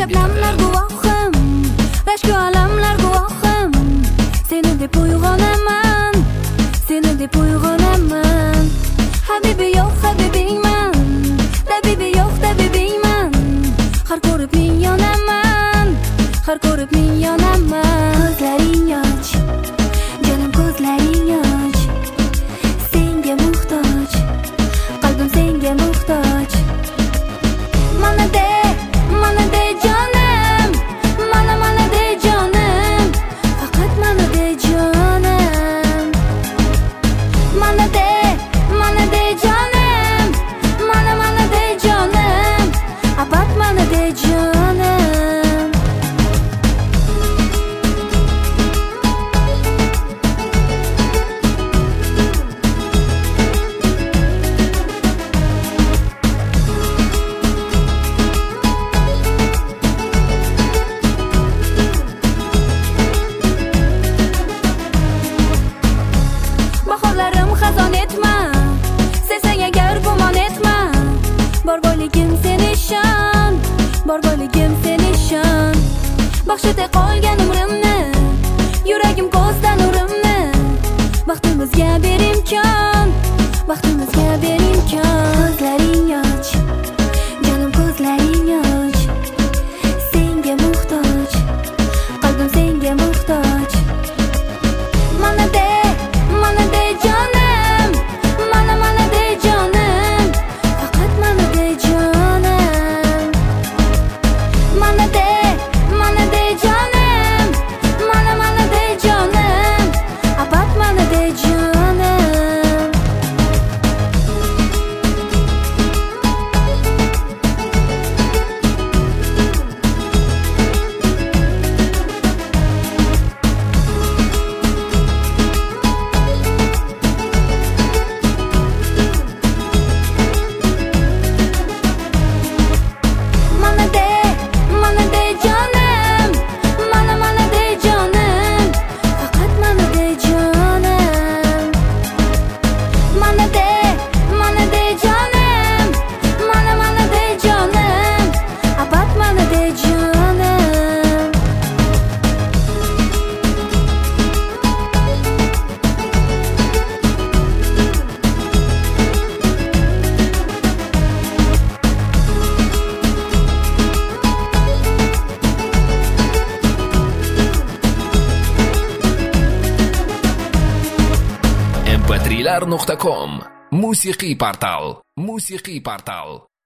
Faqat namlar guvohim, rashku alamlar guvohim. Seni deb uyg'onaman, seni deb uyg'onaman. Habibi yo'q habibingman, tabibi yo'q tabibingman. Har ko'rib men yonaman, har ko'rib men yonaman. Ko'zlaring och, jonim ko'zlaring och. Senga muhtoj, qalbim senga muhtoj. Mana de jonim, mana de jonim. Faqat mana de jonim. Mana de jonim, mana de jonim. Abad mana de jonim. Bahorlarim xazon etma, sevsang agar gumon etma. Bor boyligim sen ishon, bor boyligim sen ishon. Baxshida qolgan umrimni, yuragim ko'zdan nurimni. Baxtimizga ber imkon, baxtimizga ber imkon. Ko'zlaring och, jonim ko'zlaring och. Senga muhtoj, qalbim senga muhtoj. Mana de jonim, mana de jonim. Faqat mana de jonim. Mana de jonim, mana de jonim. Abad mana de jonim. Mana de jonim, mana de jonim. Faqat mana de jonim. Mana de jonim, mana de jonim. Abad mana de jonim. mp3lar.com Musiqiy portal.